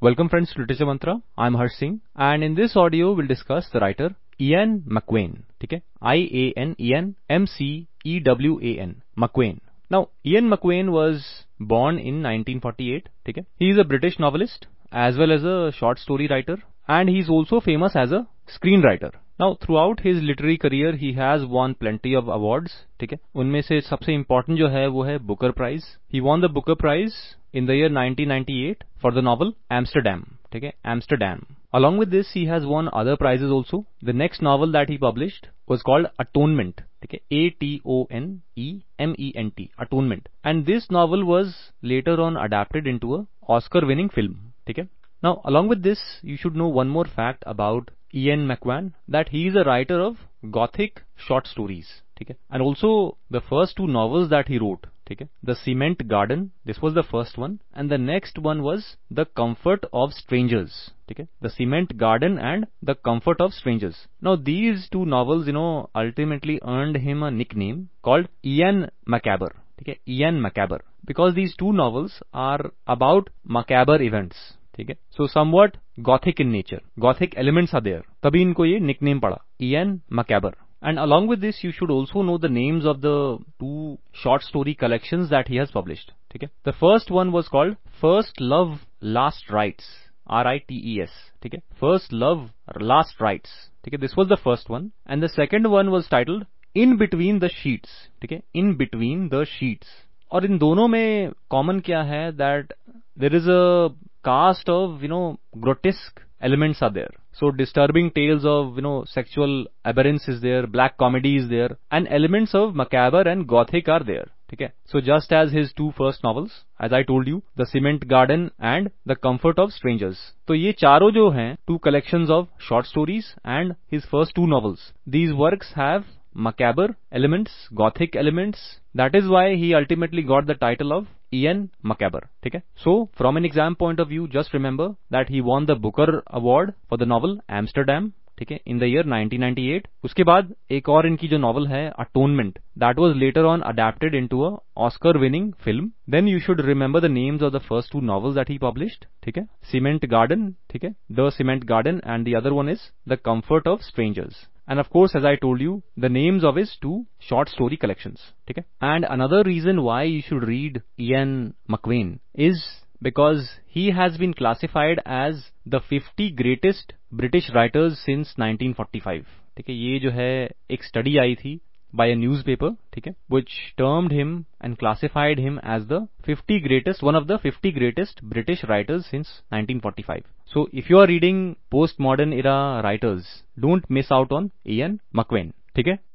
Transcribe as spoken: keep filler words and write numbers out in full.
Welcome friends to Literature Mantra. I'm Harsh Singh and in this audio we'll discuss the writer Ian McEwan. ठीक है, I A N E N M C E W A N, McEwan. Now Ian McEwan was born in nineteen forty-eight. ठीक है, he is a British novelist as well as a short story writer and he is also famous as a screenwriter. Now throughout his literary career he has won plenty of awards. ठीक है, उनमें से सबसे important जो है वो है Booker Prize. He won the Booker Prize in the year nineteen ninety-eight for the novel Amsterdam. ठीक है, Amsterdam. Along with this, he has won other prizes also. The next novel that he published was called Atonement. ठीक है, A T O N E M E N T, Atonement. And this novel was later on adapted into a Oscar-winning film. ठीक है. Now, along with this, you should know one more fact about Ian McEwan, that he is a writer of Gothic short stories. ठीक है, and also the first two novels that he wrote. ठीक है, The Cement Garden, this was the first one, and the next one was The Comfort of Strangers. ठीक है, The Cement Garden and The Comfort of Strangers. Now these two novels, you know, ultimately earned him a nickname called Ian Macabre. ठीक है, Ian Macabre, because these two novels are about macabre events. ठीक है, so somewhat gothic in nature, gothic elements are there, तभी इनको ये nickname पड़ा, Ian Macabre. And along with this, you should also know the names of the two short story collections that he has published. ठीक है, the first one was called First Love Last Rites, R I T E S. ठीक है, First Love Last Rites. ठीक है, this was the first one, and the second one was titled In Between the Sheets. ठीक है, In Between the Sheets. और इन दोनों में common क्या है, that there is a cast of, you know, grotesque elements are there. So disturbing tales of, you know, sexual aberrance is there, black comedy is there, and elements of macabre and gothic are there. ठीक है, so just as his two first novels, as I told you, The Cement Garden and The Comfort of Strangers. तो ये चारों जो हैं, two collections of short stories and his first two novels. These works have macabre elements, gothic elements. That is why he ultimately got the title of Ian Macabre. ठीक है, so from an exam point of view, just remember that he won the Booker Award for the novel Amsterdam. ठीक है, in the year nineteen ninety-eight. उसके बाद एक और इनकी जो novel है Atonement, that was later on adapted into a Oscar-winning film. Then you should remember the names of the first two novels that he published. ठीक है, Cement Garden, ठीक है, The Cement Garden, and the other one is The Comfort of Strangers. And of course, as I told you, the names of his two short story collections. ठीक है, and another reason why you should read Ian McEwan is because he has been classified as the fifty greatest British writers since nineteen forty-five. ठीक है, ये जो है एक study आई थी by a newspaper, ठीक है, which termed him and classified him as the fifty greatest, one of the fifty greatest British writers since nineteen forty-five. So if you are reading postmodern era writers, don't miss out on Ian McEwan. ठीक है.